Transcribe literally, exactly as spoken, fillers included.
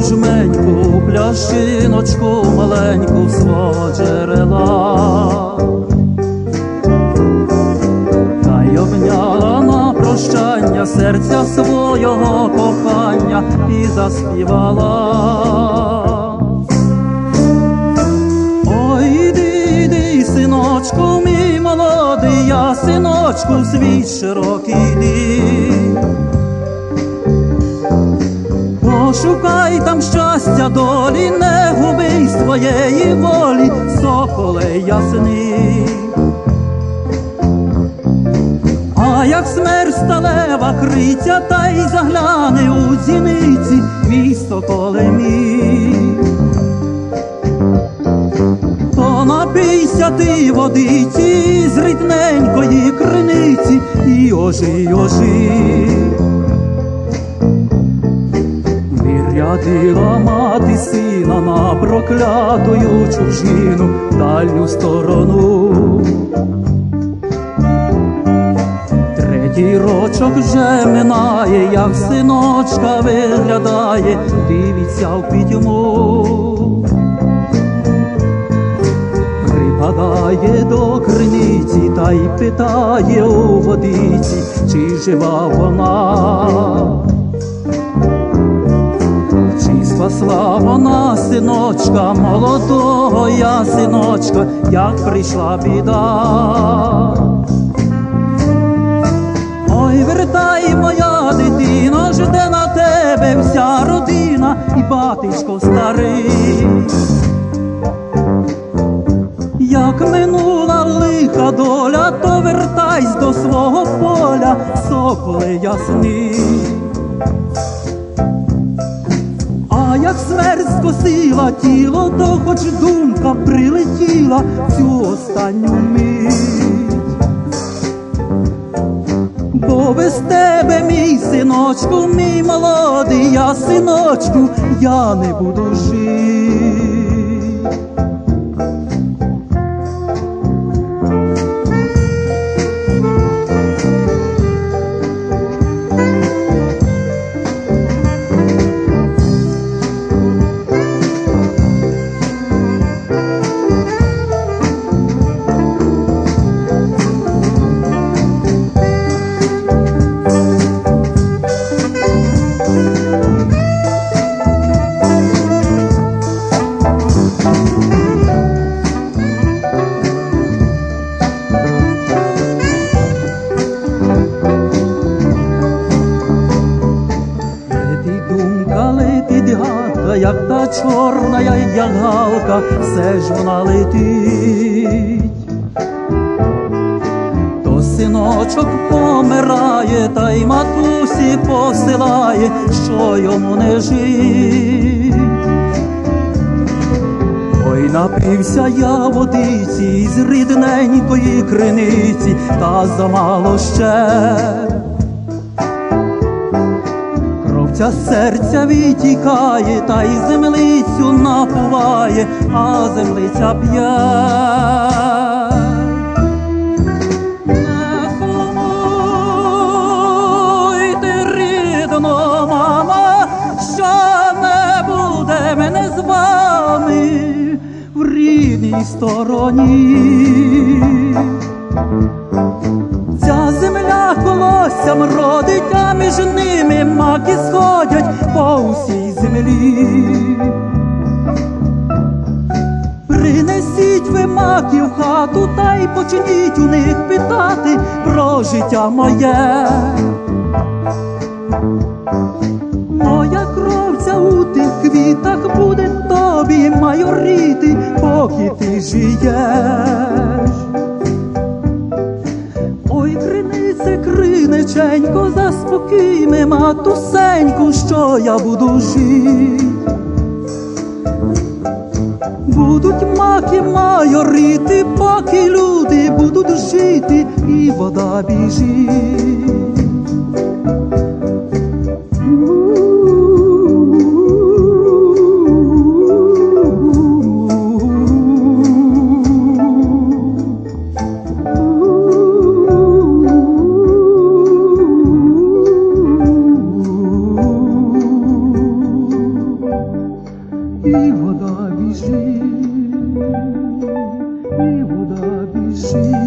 жменьку, пляшиночку маленьку свого джерела. Та й обняла на прощання серця свого кохання і заспівала. Ой, іди, іди, синочку мій молодий, я синочку світ широкий йди. Пошукай там щастя долі, не губи своєї волі, соколе ясний. А як смерть сталева криця, та й загляне у зіниці мій соколе мій. То напийся ти водиці з рідненької криниці і ожий, ожий. Рядила мати сина на проклятую чужину, дальню сторону. Третій рочок вже минає, як синочка виглядає, дивиться в пітьму. Припадає до криниці та й питає у водиці, чи жива вона. Спасла вона синочка, молодого я синочка, як прийшла біда. Ой, вертай, моя дитино, жде на тебе вся родина і батечко старий. Як минула лиха доля, то вертайсь до свого поля, соколе ясний. А як смерть скосила тіло, то хоч думка прилетіла в цю останню мить. Бо без тебе, мій синочку, мій молодий я синочку, я не буду жити. Як та чорна, як галка, все ж вона летить. То синочок помирає, та й матусі посилає, що йому не жить. Ой, напився я водиці з рідненької криниці, та замало ще. Ця серця відтікає, та й землицю напуває, а землиця п'є. Не сумуйте, рідно, мама, що не буде мене з вами в рідній стороні. Ця земля колоссям родить, а між ними маки сходять по усій землі. Принесіть ви маки в хату, та й почніть у них питати про життя моє. Моя кровця у тих квітах буде тобі майоріти, поки ти жиєш. Ой, кринице, криниченько, заспокій ми матусеньку, що я буду жити. Будуть маки майоріти, поки люди будуть жити, і вода біжить. вода біжить.